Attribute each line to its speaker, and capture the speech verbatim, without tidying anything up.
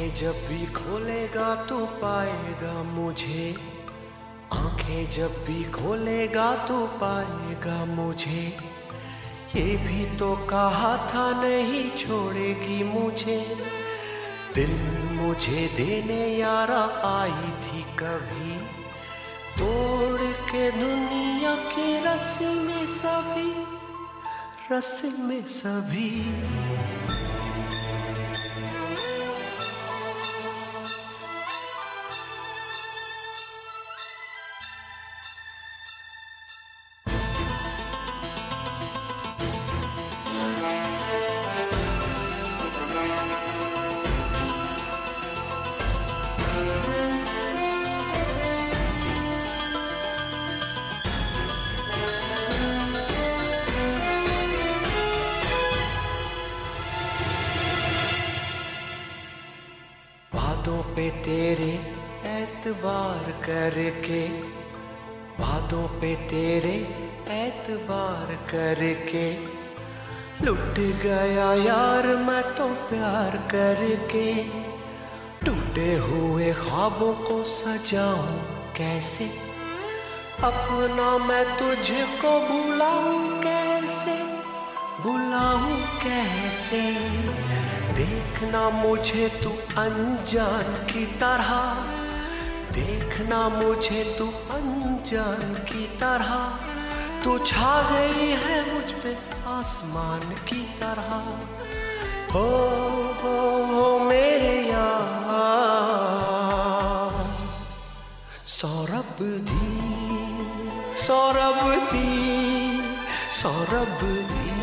Speaker 1: आंखें जब भी खोलेगा तू पाएगा मुझे, आंखें जब भी खोलेगा तू पाएगा मुझे। ये भी तो कहा था नहीं छोड़ेगी मुझे, दिल मुझे देने यारा आई थी कभी, तोड़ के दुनिया की रस्सी में सभी, रस्सी में सभी। बातों पे तेरे एतबार करके, बातों पे तेरे एतबार करके, लुट गया यार मैं तो प्यार करके। टूटे हुए ख्वाबों को सजाऊं कैसे, अपना मैं तुझको भुलाऊं कैसे, भुलाऊं कैसे। देखना मुझे तू अनजान की तरह, देखना मुझे तू अनजान की तरह, तू छा गई है मुझ पे आसमान की तरह। हो हो हो मेरे यार, सौरभ दी, सौरभ दी, सौरभ दी।